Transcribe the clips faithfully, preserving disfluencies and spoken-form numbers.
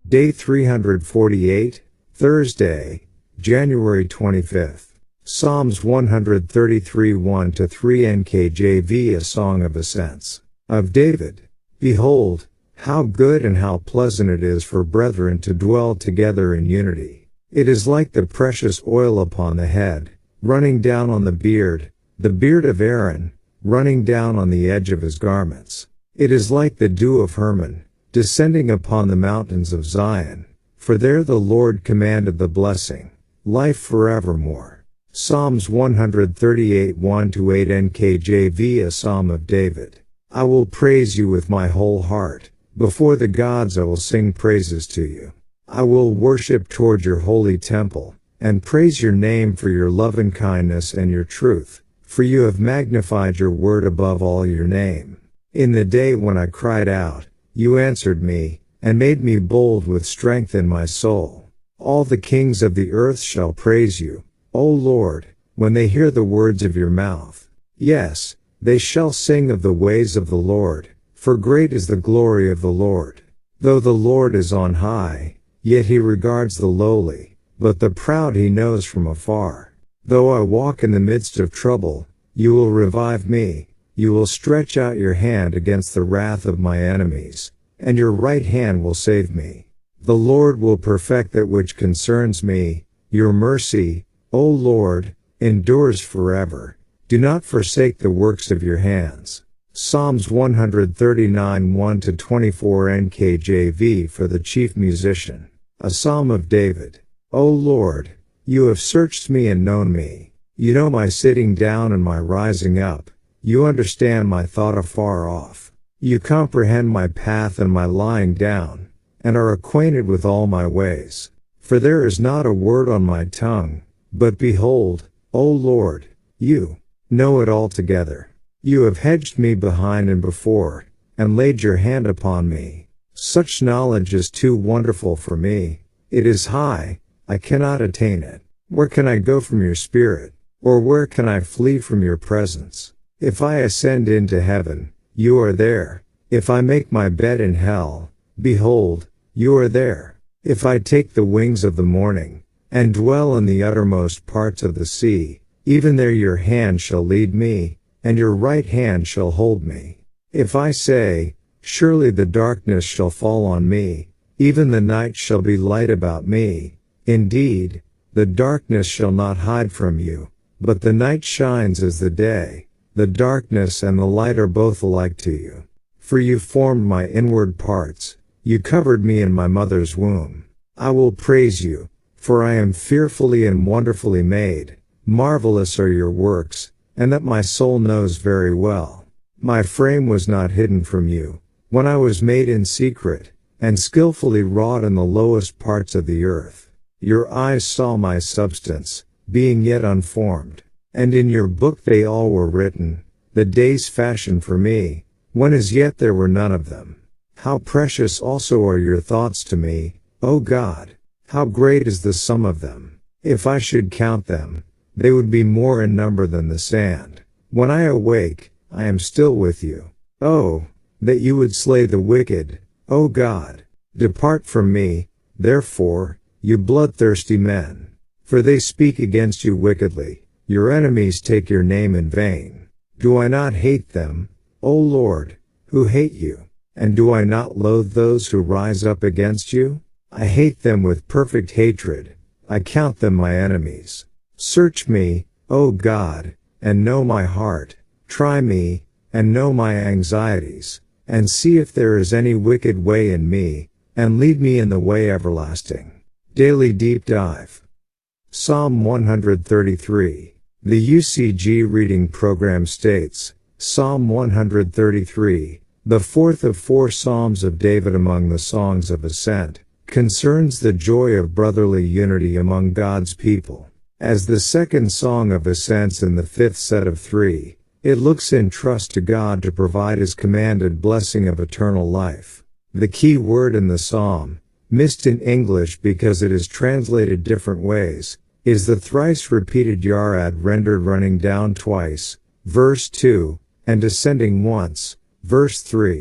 Day three hundred forty-eight, Thursday, January twenty-fifth. Psalms one thirty-three one to three N K J V. A Song of Ascents. Of David. Behold, how good and how pleasant it is for brethren to dwell together in unity. It is like the precious oil upon the head, running down on the beard, the beard of Aaron, running down on the edge of his garments. It is like the dew of Hermon, descending upon the mountains of Zion. For there the Lord commanded the blessing, life forevermore. Psalms one thirty-eight one to eight N K J V. A Psalm of David. I will praise you with my whole heart. Before the gods I will sing praises to you. I will worship toward your holy temple, and praise your name for your lovingkindness and your truth, for you have magnified your word above all your name. In the day when I cried out, you answered me, and made me bold with strength in my soul. All the kings of the earth shall praise you, O Lord, when they hear the words of your mouth. Yes, they shall sing of the ways of the Lord, for great is the glory of the Lord. Though the Lord is on high, yet he regards the lowly, but the proud he knows from afar. Though I walk in the midst of trouble, you will revive me. You will stretch out your hand against the wrath of my enemies, and your right hand will save me. The Lord will perfect that which concerns me. Your mercy, O Lord, endures forever. Do not forsake the works of your hands. Psalms one thirty-nine one to twenty-four N K J V. For the chief musician. A Psalm of David. O Lord, you have searched me and known me. You know my sitting down and my rising up. You understand my thought afar off. You comprehend my path and my lying down, and are acquainted with all my ways. For there is not a word on my tongue, but behold, O Lord, you know it altogether. You have hedged me behind and before, and laid your hand upon me. Such knowledge is too wonderful for me. It is high, I cannot attain it. Where can I go from your spirit? Or where can I flee from your presence? If I ascend into heaven, you are there. If I make my bed in hell, behold, you are there. If I take the wings of the morning, and dwell in the uttermost parts of the sea, even there your hand shall lead me, and your right hand shall hold me. If I say, surely the darkness shall fall on me, even the night shall be light about me. Indeed, the darkness shall not hide from you, but the night shines as the day. The darkness and the light are both alike to you. For you formed my inward parts, you covered me in my mother's womb. I will praise you, for I am fearfully and wonderfully made. Marvelous are your works, and that my soul knows very well. My frame was not hidden from you, when I was made in secret, and skillfully wrought in the lowest parts of the earth. Your eyes saw my substance, being yet unformed. And in your book they all were written, the days fashioned for me, when as yet there were none of them. How precious also are your thoughts to me, O God! How great is the sum of them! If I should count them, they would be more in number than the sand. When I awake, I am still with you. Oh, that you would slay the wicked, O God! Depart from me, therefore, you bloodthirsty men. For they speak against you wickedly. Your enemies take your name in vain. Do I not hate them, O Lord, who hate you? And do I not loathe those who rise up against you? I hate them with perfect hatred. I count them my enemies. Search me, O God, and know my heart. Try me, and know my anxieties, and see if there is any wicked way in me, and lead me in the way everlasting. Daily Deep Dive. Psalm one thirty-three. The U C G Reading Program states, Psalm one thirty-three, the fourth of four Psalms of David among the Songs of Ascent, concerns the joy of brotherly unity among God's people. As the second Song of Ascents in the fifth set of three, it looks in trust to God to provide His commanded blessing of eternal life. The key word in the psalm, missed in English because it is translated different ways, is the thrice repeated yarad rendered running down twice, verse two, and descending once, verse three.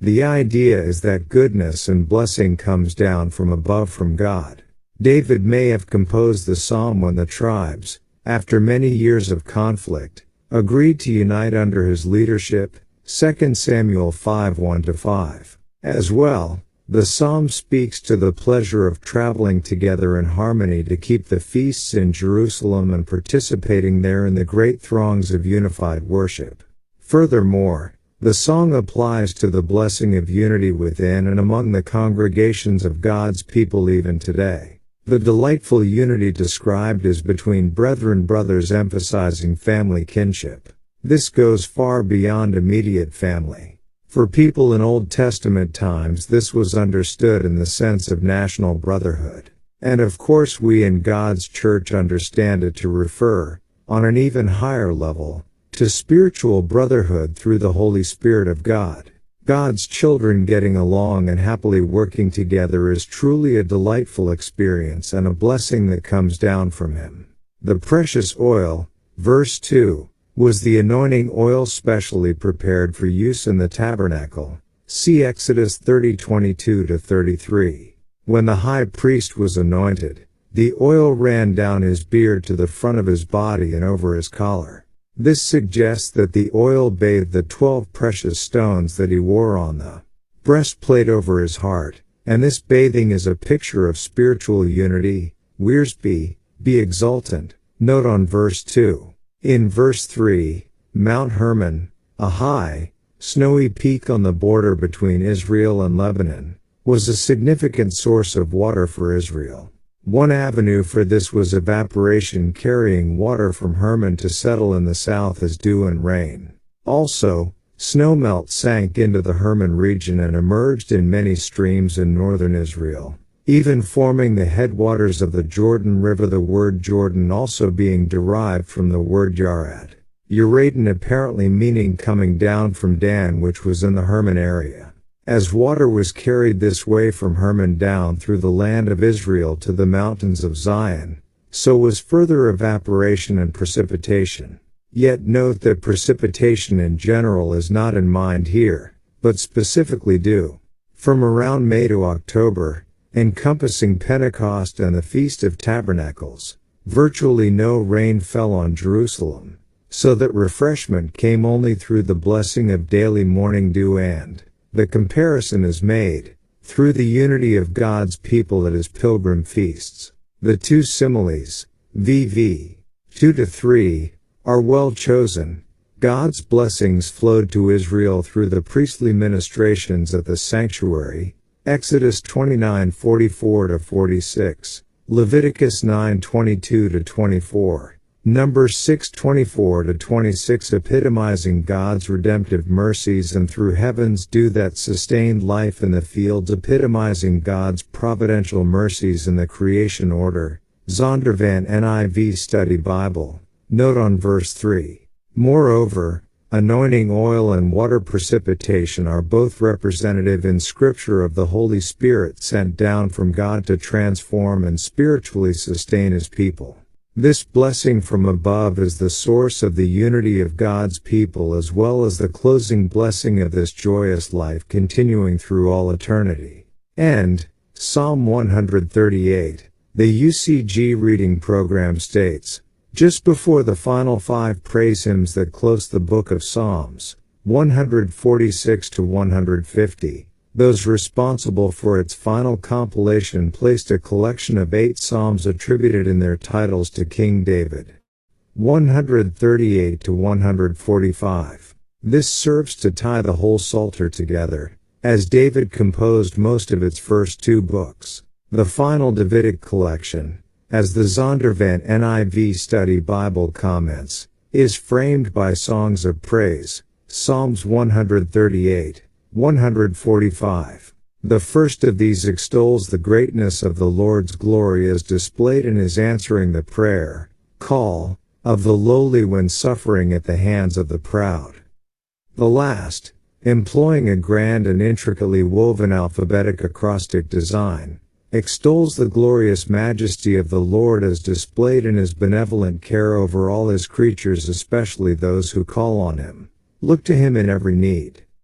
The idea is that goodness and blessing comes down from above from God. David may have composed the psalm when the tribes, after many years of conflict, agreed to unite under his leadership, Second Samuel five one to five. As well, the psalm speaks to the pleasure of traveling together in harmony to keep the feasts in Jerusalem and participating there in the great throngs of unified worship. Furthermore, the song applies to the blessing of unity within and among the congregations of God's people even today. The delightful unity described is between brethren brothers, emphasizing family kinship. This goes far beyond immediate family. For people in Old Testament times, this was understood in the sense of national brotherhood. And of course we in God's church understand it to refer, on an even higher level, to spiritual brotherhood through the Holy Spirit of God. God's children getting along and happily working together is truly a delightful experience and a blessing that comes down from Him. The precious oil, verse two, was the anointing oil specially prepared for use in the tabernacle. See Exodus thirty twenty-two to thirty-three. When the high priest was anointed, the oil ran down his beard to the front of his body and over his collar. This suggests that the oil bathed the twelve precious stones that he wore on the breastplate over his heart, and this bathing is a picture of spiritual unity. Wiersbe, be exultant. Note on verse two. In verse three, Mount Hermon, a high, snowy peak on the border between Israel and Lebanon, was a significant source of water for Israel. One avenue for this was evaporation, carrying water from Hermon to settle in the south as dew and rain. Also, snowmelt sank into the Hermon region and emerged in many streams in northern Israel, even forming the headwaters of the Jordan River, the word Jordan also being derived from the word Yarad. Uraden apparently meaning coming down from Dan, which was in the Hermon area. As water was carried this way from Hermon down through the land of Israel to the mountains of Zion, so was further evaporation and precipitation. Yet note that precipitation in general is not in mind here, but specifically dew. From around May to October, encompassing Pentecost and the Feast of Tabernacles, virtually no rain fell on Jerusalem, so that refreshment came only through the blessing of daily morning dew, and the comparison is made, through the unity of God's people at His pilgrim feasts. The two similes, V V two to three, are well chosen. God's blessings flowed to Israel through the priestly ministrations at the sanctuary, Exodus twenty-nine forty-four to forty-six, Leviticus nine twenty-two to twenty-four, Numbers six twenty-four to twenty-six, epitomizing God's redemptive mercies, and through heaven's dew that sustained life in the fields, epitomizing God's providential mercies in the creation order. Zondervan N I V Study Bible. Note on verse three. Moreover, anointing oil and water precipitation are both representative in Scripture of the Holy Spirit sent down from God to transform and spiritually sustain His people. This blessing from above is the source of the unity of God's people, as well as the closing blessing of this joyous life continuing through all eternity. And, Psalm one thirty-eight, the U C G reading program states, just before the final five praise hymns that close the book of Psalms, one forty-six to one fifty, those responsible for its final compilation placed a collection of eight psalms attributed in their titles to King David. one thirty-eight to one forty-five. This serves to tie the whole Psalter together, as David composed most of its first two books. The final Davidic collection, as the Zondervan N I V Study Bible comments, is framed by songs of praise, Psalms one thirty-eight, one forty-five. The first of these extols the greatness of the Lord's glory as displayed in His answering the prayer, call, of the lowly when suffering at the hands of the proud. The last, employing a grand and intricately woven alphabetic acrostic design, extols the glorious majesty of the Lord as displayed in His benevolent care over all His creatures, especially those who call on Him, look to Him in every need.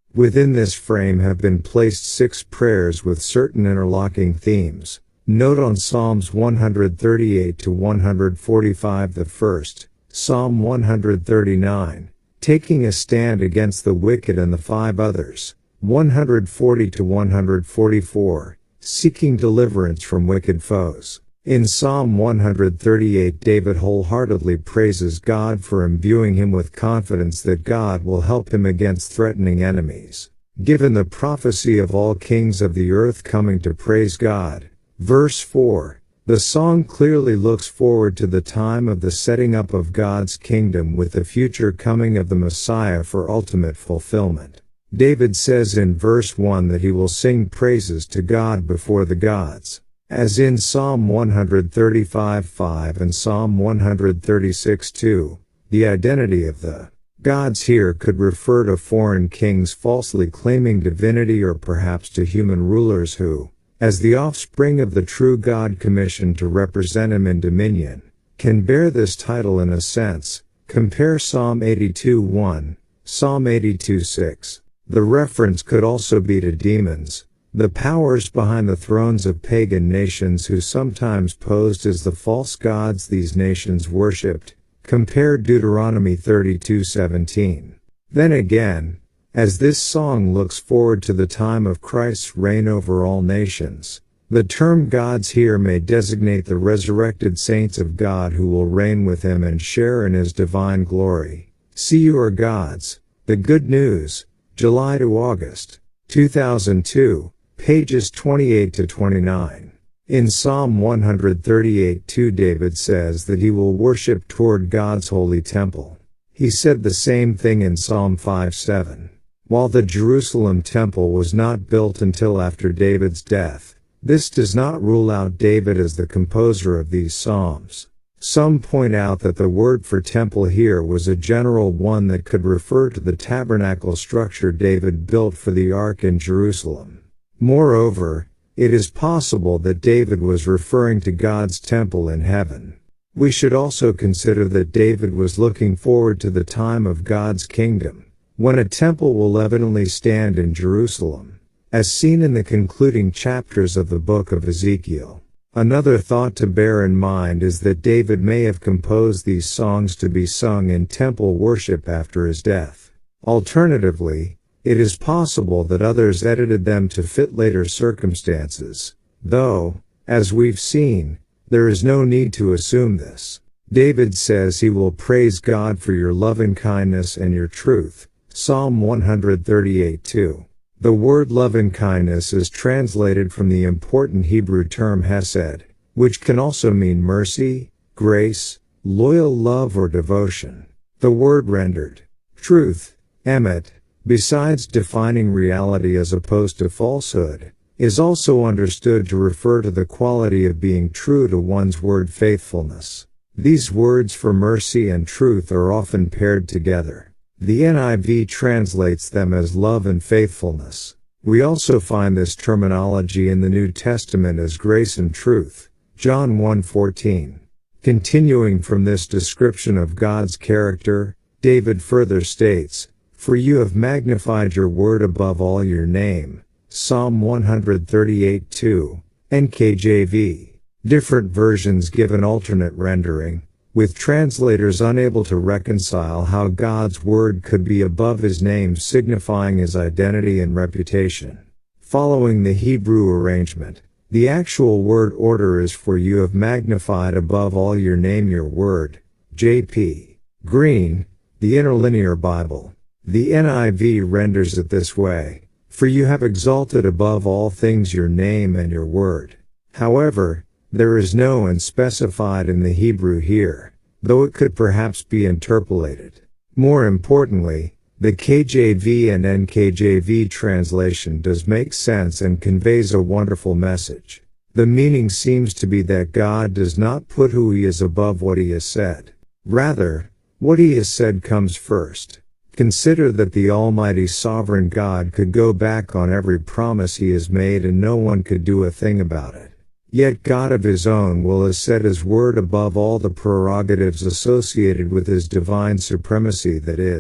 Within this frame have been placed six prayers with certain interlocking themes. Note on Psalms one thirty-eight to one forty-five the first, Psalm one thirty-nine, taking a stand against the wicked, and the five others, one forty to one forty-four, seeking deliverance from wicked foes. In Psalm one thirty-eight, David wholeheartedly praises God for imbuing him with confidence that God will help him against threatening enemies. Given the prophecy of all kings of the earth coming to praise God, verse four, the song clearly looks forward to the time of the setting up of God's kingdom with the future coming of the Messiah for ultimate fulfillment. David says in verse one that he will sing praises to God before the gods. As in Psalm one thirty-five five and Psalm one thirty-six two, the identity of the gods here could refer to foreign kings falsely claiming divinity, or perhaps to human rulers who, as the offspring of the true God commissioned to represent him in dominion, can bear this title in a sense. Compare Psalm eighty-two one, Psalm eighty-two six. The reference could also be to demons, the powers behind the thrones of pagan nations who sometimes posed as the false gods these nations worshipped. Compare Deuteronomy thirty-two seventeen. Then again, as this song looks forward to the time of Christ's reign over all nations, the term gods here may designate the resurrected saints of God who will reign with him and share in his divine glory. See Your Gods, The Good News, July to August, two thousand two, pages twenty-eight to twenty-nine. In Psalm one thirty-eight two, David says that he will worship toward God's holy temple. He said the same thing in Psalm five seven. While the Jerusalem temple was not built until after David's death, this does not rule out David as the composer of these psalms. Some point out that the word for temple here was a general one that could refer to the tabernacle structure David built for the ark in Jerusalem. Moreover, it is possible that David was referring to God's temple in heaven. We should also consider that David was looking forward to the time of God's kingdom, when a temple will evidently stand in Jerusalem, as seen in the concluding chapters of the book of Ezekiel. Another thought to bear in mind is that David may have composed these songs to be sung in temple worship after his death. Alternatively, it is possible that others edited them to fit later circumstances, though, as we've seen, there is no need to assume this. David says he will praise God for your loving-kindness and your truth, Psalm one thirty-eight two. The word loving-kindness is translated from the important Hebrew term hesed, which can also mean mercy, grace, loyal love or devotion. The word rendered truth, emet, besides defining reality as opposed to falsehood, is also understood to refer to the quality of being true to one's word faithfulness. These words for mercy and truth are often paired together. The N I V translates them as love and faithfulness. We also find this terminology in the New Testament as grace and truth, John one fourteen. Continuing from this description of God's character, David further states, "For you have magnified your word above all your name," Psalm one thirty-eight two, N K J V. Different versions give an alternate rendering, with translators unable to reconcile how God's word could be above his name, signifying his identity and reputation. Following the Hebrew arrangement, the actual word order is "For you have magnified above all your name your word," J P Green, The Interlinear Bible. The N I V renders it this way, "For you have exalted above all things your name and your word." However, there is no "and" specified in the Hebrew here, though it could perhaps be interpolated. More importantly, the K J V and N K J V translation does make sense and conveys a wonderful message. The meaning seems to be that God does not put who he is above what he has said. Rather, what he has said comes first. Consider that the Almighty Sovereign God could go back on every promise he has made and no one could do a thing about it. Yet God of his own will has set his word above all the prerogatives associated with his divine supremacy, that is,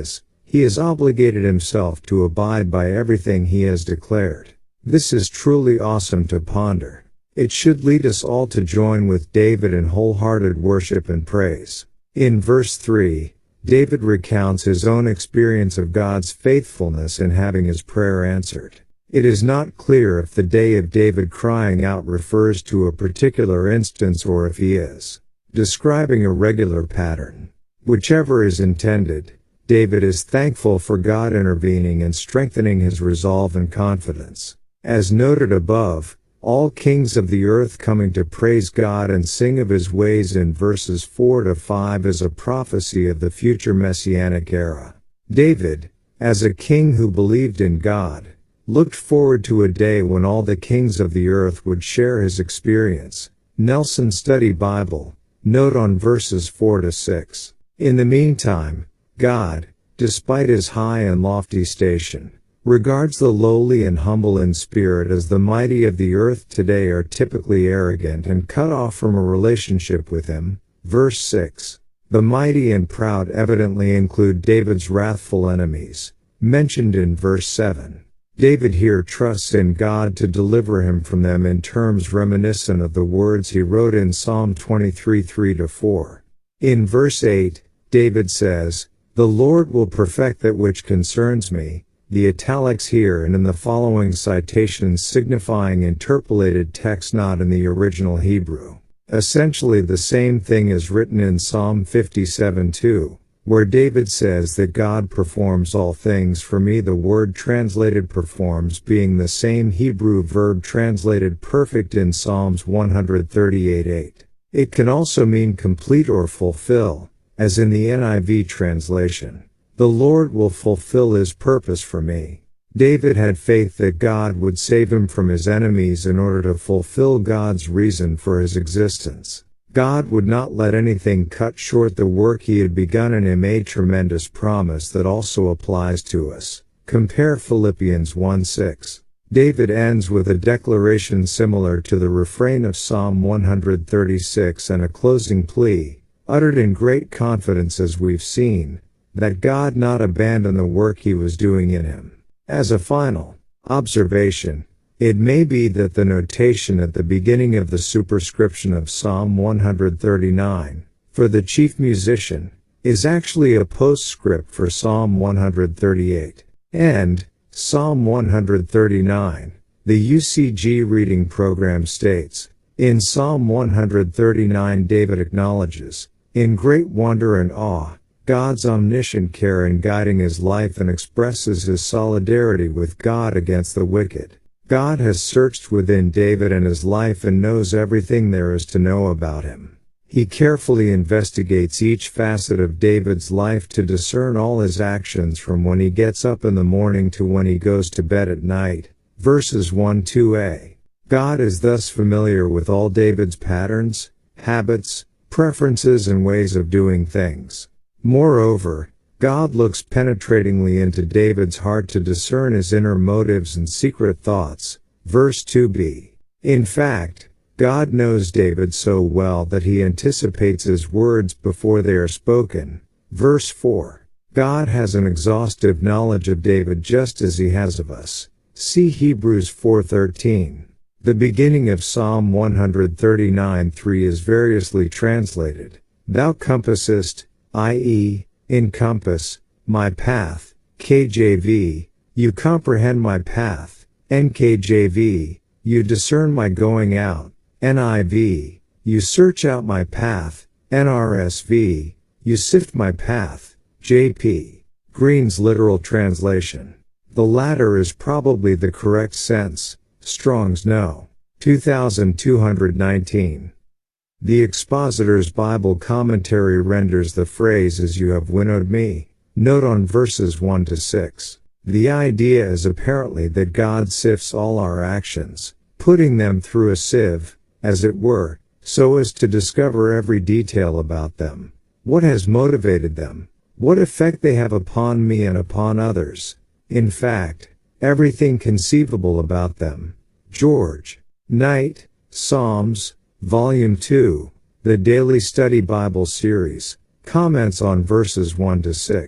He has obligated himself to abide by everything he has declared. This is truly awesome to ponder. It should lead us all to join with David in wholehearted worship and praise. In verse three, David recounts his own experience of God's faithfulness in having his prayer answered. It is not clear if the day of David crying out refers to a particular instance or if he is describing a regular pattern. Whichever is intended, David is thankful for God intervening and strengthening his resolve and confidence. As noted above, all kings of the earth coming to praise God and sing of his ways in verses four to five is a prophecy of the future messianic era. David, as a king who believed in God, looked forward to a day when all the kings of the earth would share his experience. Nelson Study Bible, note on verses four to six. In the meantime, God, despite his high and lofty station, regards the lowly and humble in spirit, as the mighty of the earth today are typically arrogant and cut off from a relationship with him. Verse six. The mighty and proud evidently include David's wrathful enemies, mentioned in verse seven. David here trusts in God to deliver him from them in terms reminiscent of the words he wrote in Psalm twenty-three three to four. In verse eight, David says, "The Lord will perfect that which concerns me." The italics here and in the following citations signifying interpolated text not in the original Hebrew. Essentially the same thing is written in Psalm fifty-seven two, where David says that God performs all things for me, the word translated performs being the same Hebrew verb translated perfect in Psalms one thirty-eight eight. It can also mean complete or fulfill, as in the N I V translation. The Lord will fulfill his purpose for me. David had faith that God would save him from his enemies in order to fulfill God's reason for his existence. God would not let anything cut short the work he had begun in him, a tremendous promise that also applies to us. Compare Philippians one six. David ends with a declaration similar to the refrain of Psalm one thirty-six and a closing plea, uttered in great confidence as we've seen, that God not abandon the work he was doing in him. As a final observation, it may be that the notation at the beginning of the superscription of Psalm one thirty-nine, for the chief musician, is actually a postscript for Psalm one thirty-eight. And, Psalm one thirty-nine, the U C G reading program states, in Psalm one thirty-nine David acknowledges, in great wonder and awe, God's omniscient care in guiding his life and expresses his solidarity with God against the wicked. God has searched within David and his life and knows everything there is to know about him. He carefully investigates each facet of David's life to discern all his actions from when he gets up in the morning to when he goes to bed at night. Verses one to two a. God is thus familiar with all David's patterns, habits, preferences and ways of doing things. Moreover, God looks penetratingly into David's heart to discern his inner motives and secret thoughts. Verse two b. In fact, God knows David so well that he anticipates his words before they are spoken. Verse four. God has an exhaustive knowledge of David just as he has of us. See Hebrews four thirteen. The beginning of Psalm one thirty-nine three is variously translated. Thou compassest, that is, encompass, my path, K J V, you comprehend my path, N K J V, you discern my going out, N I V, you search out my path, N R S V, you sift my path, J P Green's literal translation. The latter is probably the correct sense, Strong's No. two thousand two hundred nineteen. The Expositor's Bible Commentary renders the phrase as you have winnowed me. Note on verses one to six. The idea is apparently that God sifts all our actions, putting them through a sieve, as it were, so as to discover every detail about them. What has motivated them? What effect they have upon me and upon others? In fact, everything conceivable about them. George Knight, Psalms, Volume two, The Daily Study Bible Series, comments on verses one to six.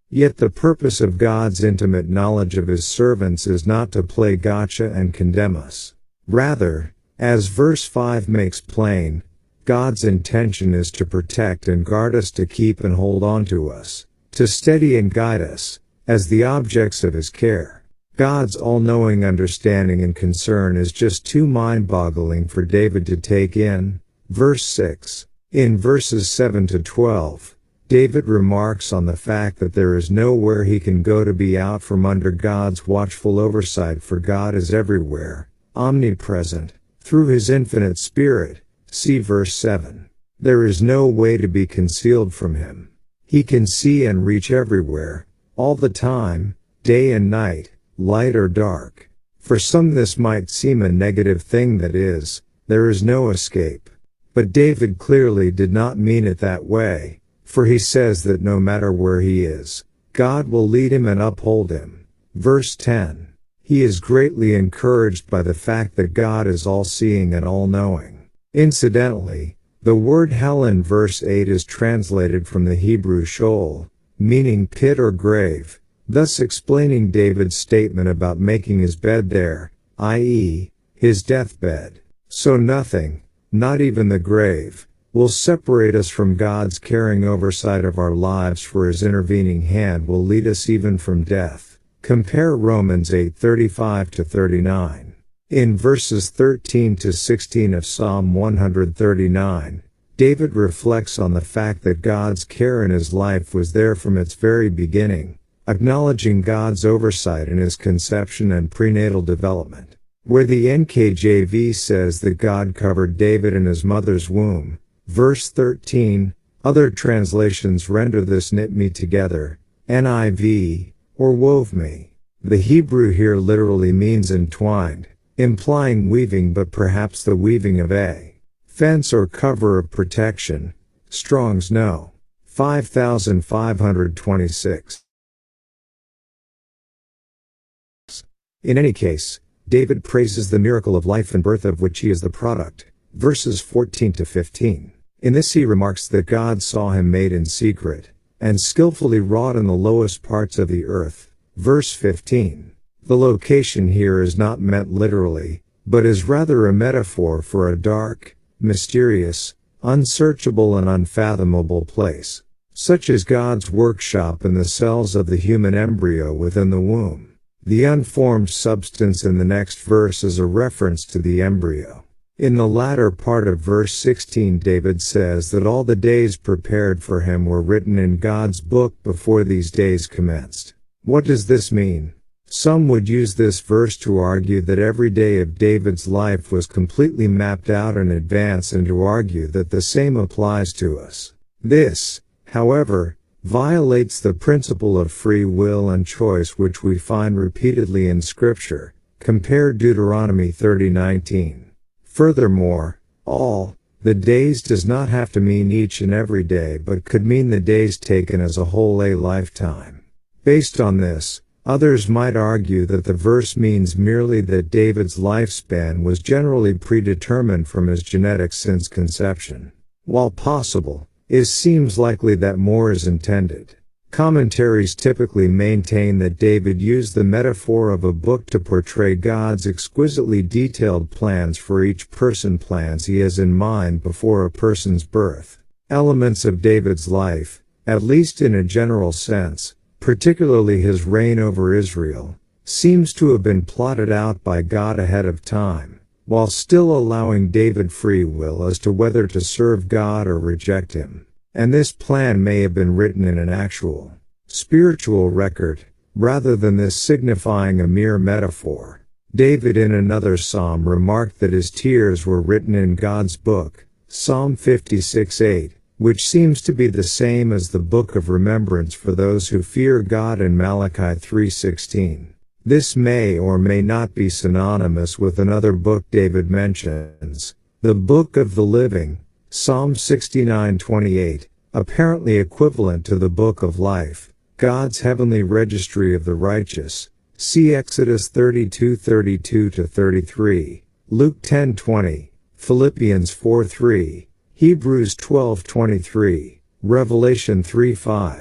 Yet the purpose of God's intimate knowledge of his servants is not to play gotcha and condemn us. Rather, as verse five makes plain, God's intention is to protect and guard us, to keep and hold on to us, to steady and guide us, as the objects of his care. God's all-knowing understanding and concern is just too mind-boggling for David to take in. Verse six. In verses seven to twelve, David remarks on the fact that there is nowhere he can go to be out from under God's watchful oversight, for God is everywhere, omnipresent, through his infinite Spirit. See verse seven. There is no way to be concealed from him. He can see and reach everywhere, all the time, day and night, light or dark. For some this might seem a negative thing, that is, there is no escape. But David clearly did not mean it that way, for he says that no matter where he is, God will lead him and uphold him. Verse ten. He is greatly encouraged by the fact that God is all-seeing and all-knowing. Incidentally, the word hell in verse eight is translated from the Hebrew Sheol, meaning pit or grave, thus explaining David's statement about making his bed there, that is, his deathbed. So nothing, not even the grave, will separate us from God's caring oversight of our lives, for his intervening hand will lead us even from death. Compare Romans eight thirty-five to thirty-nine. In verses thirteen to sixteen of Psalm one thirty-nine, David reflects on the fact that God's care in his life was there from its very beginning, acknowledging God's oversight in his conception and prenatal development. Where the N K J V says that God covered David in his mother's womb, verse thirteen, other translations render this knit me together, N I V, or wove me. The Hebrew here literally means entwined, implying weaving, but perhaps the weaving of a fence or cover of protection. Strong's No. five five twenty-six. In any case, David praises the miracle of life and birth of which he is the product. Verses fourteen to fifteen. In this he remarks that God saw him made in secret, and skillfully wrought in the lowest parts of the earth. Verse fifteen. The location here is not meant literally, but is rather a metaphor for a dark, mysterious, unsearchable and unfathomable place. Such is God's workshop in the cells of the human embryo within the womb. The unformed substance in the next verse is a reference to the embryo. In the latter part of verse sixteen, David says that all the days prepared for him were written in God's book before these days commenced. What does this mean? Some would use this verse to argue that every day of David's life was completely mapped out in advance, and to argue that the same applies to us. This, however, violates the principle of free will and choice which we find repeatedly in Scripture. Compare Deuteronomy thirty nineteen. Furthermore, all the days does not have to mean each and every day, but could mean the days taken as a whole, a lifetime. Based on this, others might argue that the verse means merely that David's lifespan was generally predetermined from his genetics since conception. While possible, it seems likely that more is intended. Commentaries typically maintain that David used the metaphor of a book to portray God's exquisitely detailed plans for each person, plans he has in mind before a person's birth. Elements of David's life, at least in a general sense, particularly his reign over Israel, seems to have been plotted out by God ahead of time, while still allowing David free will as to whether to serve God or reject him. And this plan may have been written in an actual, spiritual record, rather than this signifying a mere metaphor. David in another psalm remarked that his tears were written in God's book, Psalm fifty-six eight, which seems to be the same as the book of remembrance for those who fear God in Malachi three sixteen. This may or may not be synonymous with another book David mentions, the Book of the Living, Psalm sixty-nine twenty-eight, apparently equivalent to the Book of Life, God's heavenly registry of the righteous. See Exodus thirty-two thirty-two to thirty-three, Luke ten twenty, Philippians four three, Hebrews twelve twenty-three, Revelation three five.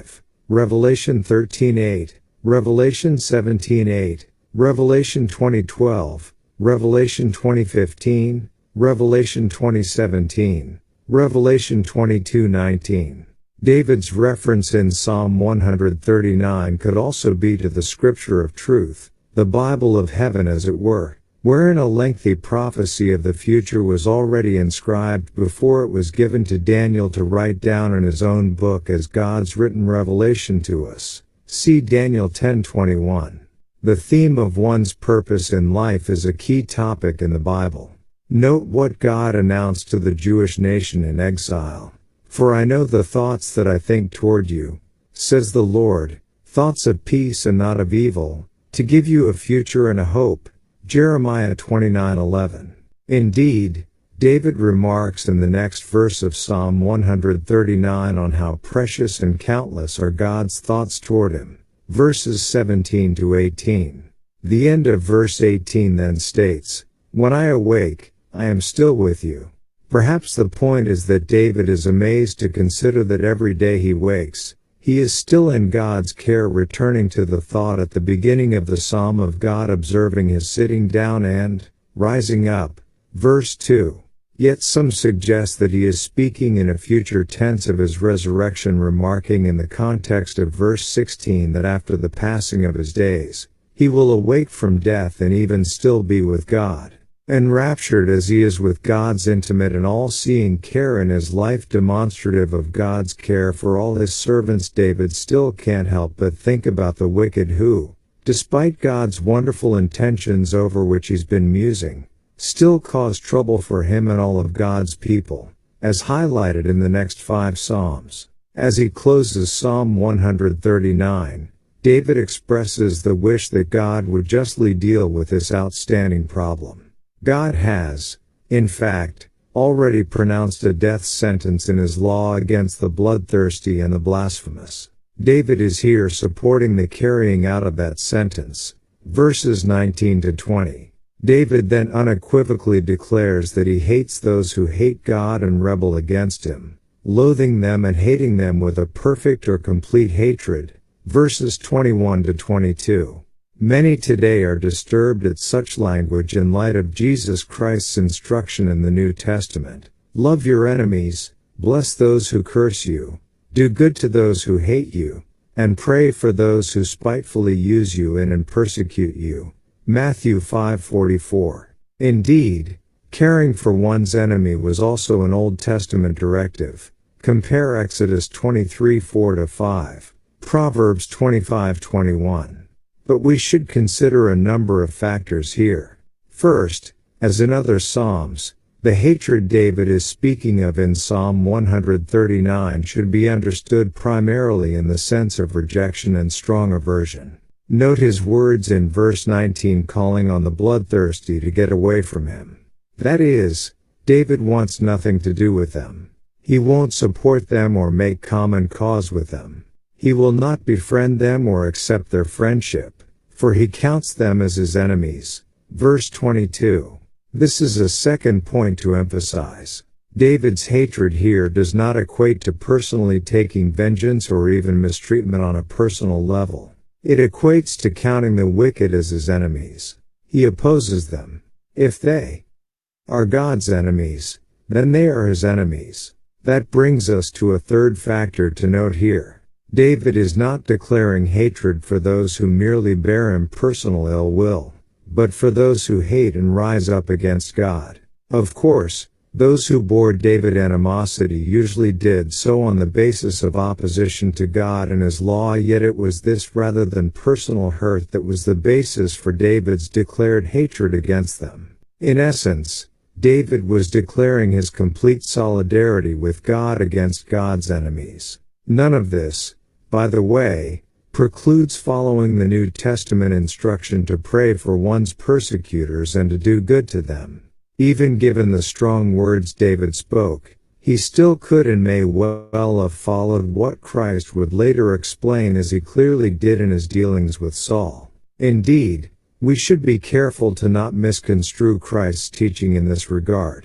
Revelation thirteen eight, Revelation seventeen eight, Revelation twenty twelve, Revelation twenty fifteen, Revelation twenty seventeen, Revelation twenty-two nineteen. David's reference in Psalm one thirty-nine could also be to the Scripture of truth, the Bible of heaven as it were, wherein a lengthy prophecy of the future was already inscribed before it was given to Daniel to write down in his own book as God's written revelation to us. See Daniel ten twenty-one. The theme of one's purpose in life is a key topic in the Bible. Note what God announced to the Jewish nation in exile. For I know the thoughts that I think toward you, says the Lord, thoughts of peace and not of evil, to give you a future and a hope. Jeremiah twenty-nine eleven. Indeed, David remarks in the next verse of Psalm one thirty-nine on how precious and countless are God's thoughts toward him. Verses seventeen to eighteen. The end of verse eighteen then states, "When I awake, I am still with you." Perhaps the point is that David is amazed to consider that every day he wakes, he is still in God's care, returning to the thought at the beginning of the psalm of God observing his sitting down and rising up. Verse two. Yet some suggest that he is speaking in a future tense of his resurrection, remarking in the context of verse sixteen that after the passing of his days, he will awake from death and even still be with God. Enraptured as he is with God's intimate and all-seeing care in his life, demonstrative of God's care for all his servants, David still can't help but think about the wicked who, despite God's wonderful intentions over which he's been musing, still cause trouble for him and all of God's people, as highlighted in the next five Psalms. As he closes Psalm one thirty-nine, David expresses the wish that God would justly deal with this outstanding problem. God has, in fact, already pronounced a death sentence in his law against the bloodthirsty and the blasphemous. David is here supporting the carrying out of that sentence. Verses nineteen to twenty. David then unequivocally declares that he hates those who hate God and rebel against him, loathing them and hating them with a perfect or complete hatred. Verses twenty-one to twenty-two. Many today are disturbed at such language in light of Jesus Christ's instruction in the New Testament. Love your enemies, bless those who curse you, do good to those who hate you, and pray for those who spitefully use you and, and persecute you. Matthew five forty-four. Indeed, caring for one's enemy was also an Old Testament directive. Compare Exodus twenty-three four to five, Proverbs twenty-five twenty-one. But we should consider a number of factors here. First, as in other Psalms, the hatred David is speaking of in Psalm one thirty-nine should be understood primarily in the sense of rejection and strong aversion. Note his words in verse nineteen calling on the bloodthirsty to get away from him. That is, David wants nothing to do with them. He won't support them or make common cause with them. He will not befriend them or accept their friendship, for he counts them as his enemies. Verse twenty-two. This is a second point to emphasize. David's hatred here does not equate to personally taking vengeance or even mistreatment on a personal level. It equates to counting the wicked as his enemies. He opposes them. If they are God's enemies, then they are his enemies. That brings us to a third factor to note here. David is not declaring hatred for those who merely bear him personal ill will, but for those who hate and rise up against God. Of course, those who bore David animosity usually did so on the basis of opposition to God and his law, yet it was this rather than personal hurt that was the basis for David's declared hatred against them. In essence, David was declaring his complete solidarity with God against God's enemies. None of this, by the way, precludes following the New Testament instruction to pray for one's persecutors and to do good to them. Even given the strong words David spoke, he still could and may well have followed what Christ would later explain, as he clearly did in his dealings with Saul. Indeed, we should be careful to not misconstrue Christ's teaching in this regard.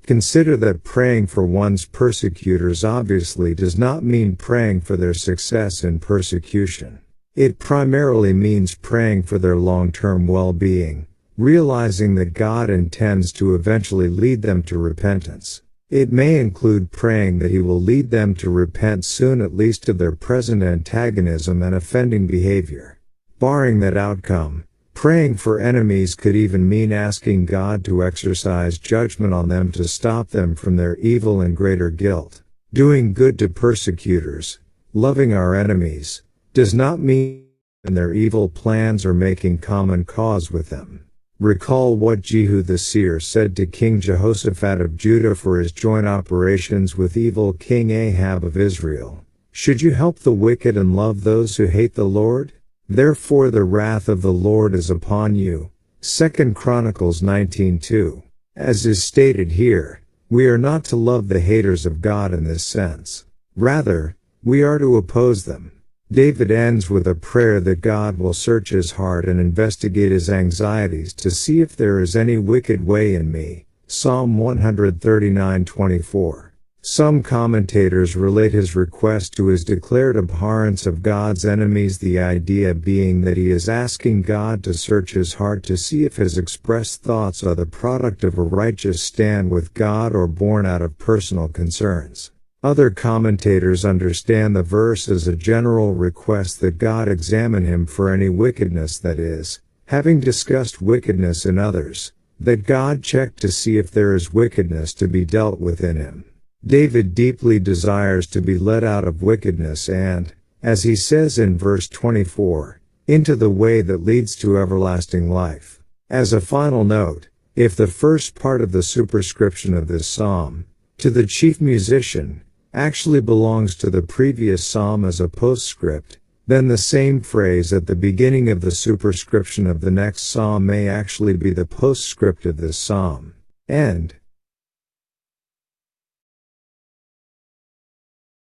Consider that praying for one's persecutors obviously does not mean praying for their success in persecution. It primarily means praying for their long-term well-being, realizing that God intends to eventually lead them to repentance. It may include praying that He will lead them to repent soon, at least of their present antagonism and offending behavior. Barring that outcome, praying for enemies could even mean asking God to exercise judgment on them to stop them from their evil and greater guilt. Doing good to persecutors, loving our enemies, does not mean their evil plans or making common cause with them. Recall what Jehu the seer said to King Jehoshaphat of Judah for his joint operations with evil King Ahab of Israel. Should you help the wicked and love those who hate the Lord? Therefore the wrath of the Lord is upon you. Second Chronicles nineteen two. As is stated here, we are not to love the haters of God in this sense. Rather, we are to oppose them. David ends with a prayer that God will search his heart and investigate his anxieties to see if there is any wicked way in me. Psalm one thirty-nine twenty-four. Some commentators relate his request to his declared abhorrence of God's enemies, the idea being that he is asking God to search his heart to see if his expressed thoughts are the product of a righteous stand with God or born out of personal concerns. Other commentators understand the verse as a general request that God examine him for any wickedness, that is, having discussed wickedness in others, that God check to see if there is wickedness to be dealt with in him. David deeply desires to be led out of wickedness and, as he says in verse twenty-four, into the way that leads to everlasting life. As a final note, if the first part of the superscription of this psalm, to the chief musician, actually belongs to the previous psalm as a postscript, then the same phrase at the beginning of the superscription of the next psalm may actually be the postscript of this psalm. End.